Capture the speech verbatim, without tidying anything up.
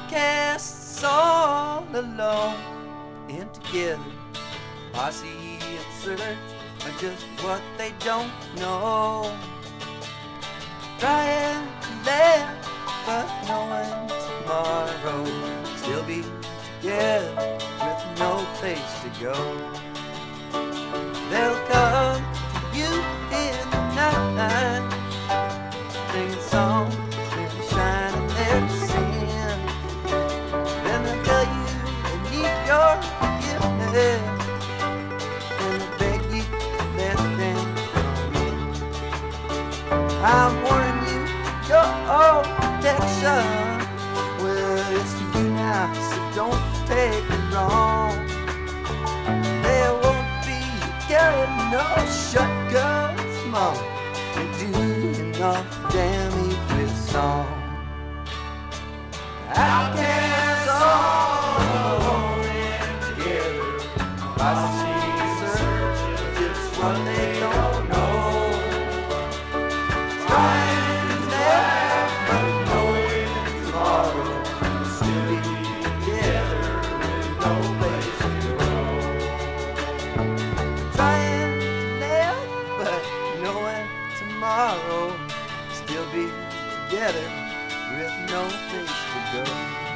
outcasts all alone and together. Posse and search are just what they don't know. Trying to laugh, but knowing tomorrow still be together with no place to go. They'll come to you in the night, singing songs and shining their sin. Then they'll tell you they need your forgiveness, and they'll beg you to let them come in. I'm warning you, your own protection. Well, it's to you now, so don't take it wrong. There won't be carrying no shotguns, mom. You're doing enough damage with song. Outcasts all alone and together. I see search just what they don't know. Trying to laugh, but knowing tomorrow we'll still be together with no place to go. Trying to laugh, but knowing tomorrow we'll still be together with no place to go.